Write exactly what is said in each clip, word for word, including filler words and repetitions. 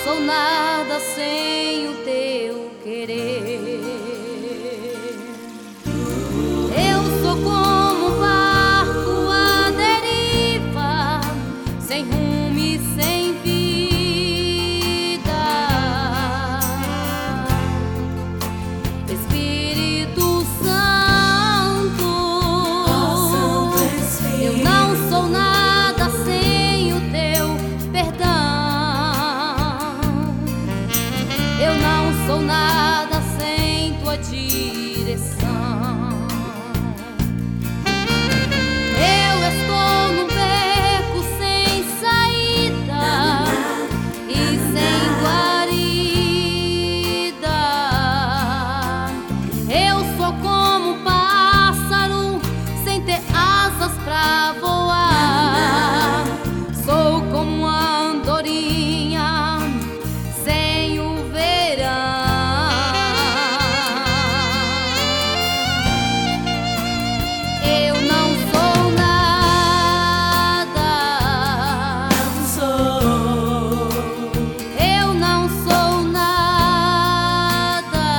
sou nada sem o teu querer. Eu sou como um barco à deriva, sem rumo e sem vida. Espírito Santo, eu não sou nada sem o teu perdão. Eu não sou nada sem tua direção. Eu estou num beco sem saída e sem guarida. Eu sou como um pássaro sem ter asas pra voar. Sou como uma andorinha sem o eu não sou nada, eu não sou nada,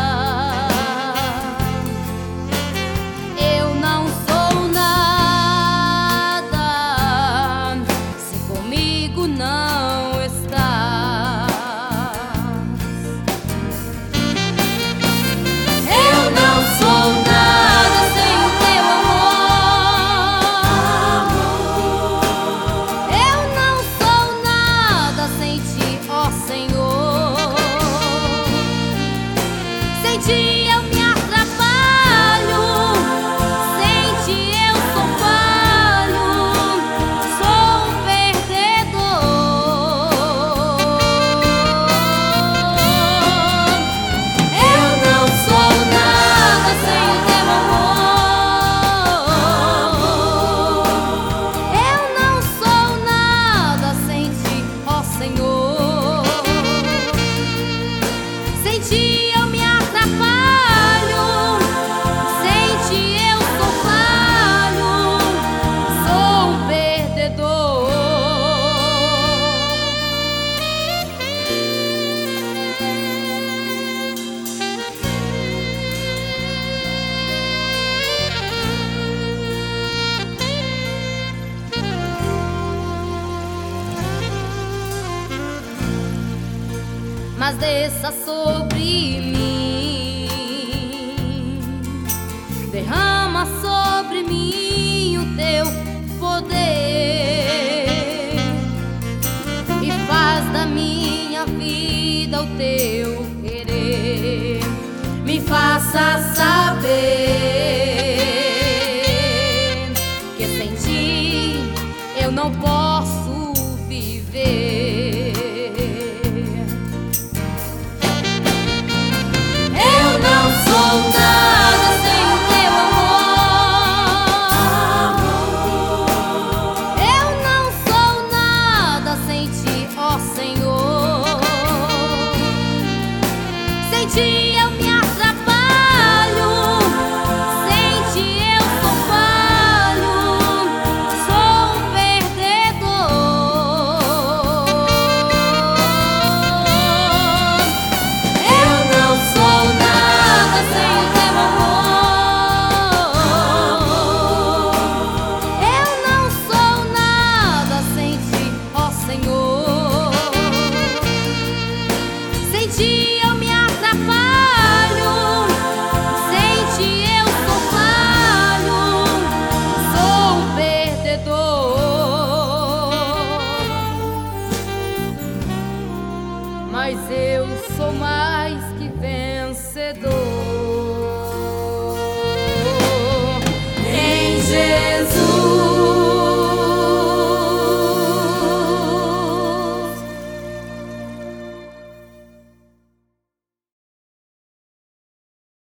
eu não sou nada se comigo não estás. Eu não sou nada sem o teu amor. Eu não sou nada sem ti, ó Senhor. Sem ti eu me atrapalho, sem ti eu sou falho, sou um perdedor. Eu não sou nada sem o teu amor. Eu não sou nada sem ti, ó Senhor. Sem ti eu me atrapalho, sem ti eu sou falho, sou um perdedor. Mas desça sobre mim, derrama sobre mim o teu poder e faz da minha vida o teu querer. Me faça saber que sem ti eu não posso viver.